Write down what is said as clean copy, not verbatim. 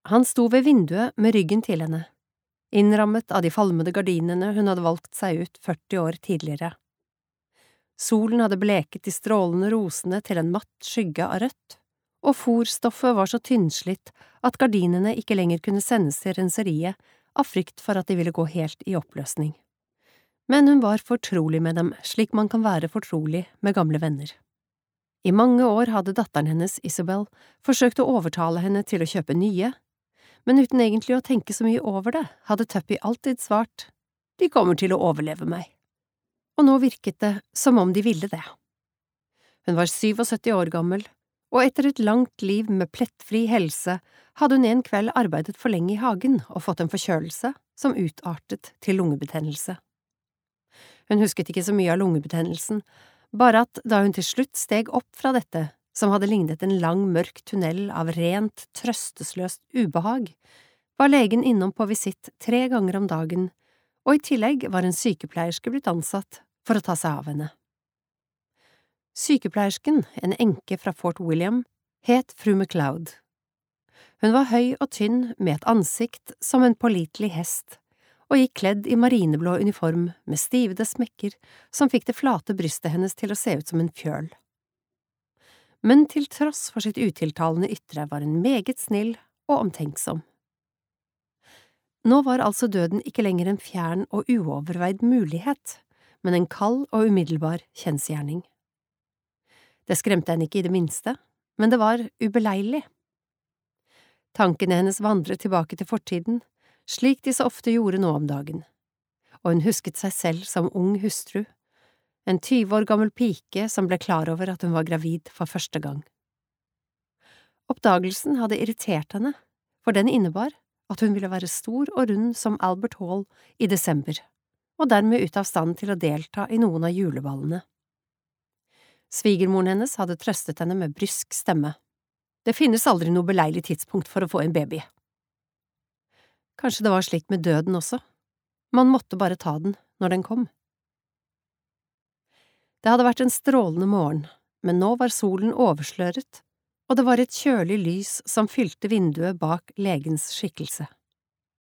Han sto ved vinduet med ryggen til henne, innrammet av de falmede gardinene hun hadde valgt seg ut 40 år tidligere. Solen hadde bleket de strålende rosene til en matt skygge av rødt, og fôrstoffet var så tynnslitt at gardinene ikke lenger kunne sendes til renseriet av frykt for at de ville gå helt i oppløsning. Men hun var fortrolig med dem, slik man kan være fortrolig med gamle venner. I mange år hadde datteren hennes, Isabel, forsøkt å overtale henne til å kjøpe nye, men uten egentlig å tenke så mye over det, hadde Tuppy alltid svart, «De kommer til å overleve meg.» Og nå virket det som om de ville det. Hun var 77 år gammel, og etter et langt liv med plettfri helse hadde hun en kveld arbeidet for lenge i hagen og fått en forkjølelse som utartet til lungebetennelse. Hun husket ikke så mye av lungebetennelsen, bare at da hun til slutt steg opp fra dette, som hadde lignet en lang, mørk tunnel av rent, trøstesløst ubehag, var legen innom på visitt 3 ganger om dagen, og i tillegg var en sykepleierske blitt ansatt for å ta seg av henne. Sykepleiersken, en enke fra Fort William, het fru McLeod. Hun var høy og tynn med et ansikt som en pålitelig hest, og gikk kledd i marineblå uniform med stivede smekker som fikk det flate brystet hennes til å se ut som en fjøl. Men til tross for sitt utiltalende ytre var hun meget snill og omtenksom. Nå var altså døden ikke lenger en fjern og uoverveid mulighet, men en kald og umiddelbar kjensgjerning. Det skremte henne ikke i det minste, men det var ubeleilig. Tankene hennes vandret tilbake til fortiden, slik de så ofte gjorde nå om dagen, og hun husket seg selv som ung hustru, en 20 år gammel pike som ble klar over at hun var gravid for første gang. Oppdagelsen hadde irritert henne, for den innebar at hun ville være stor og rund som Albert Hall i desember, og dermed ute av stand til å delta i noen av juleballene. Svigermoren hennes hadde trøstet henne med brysk stemme. Det finnes aldri noe beleilig tidspunkt for å få en baby. Kanskje det var slik med døden også. Man måtte bare ta den når den kom. Det hadde vært en strålende morgen, men nå var solen oversløret, og det var et kjølig lys som fylte vinduet bak legens skikkelse.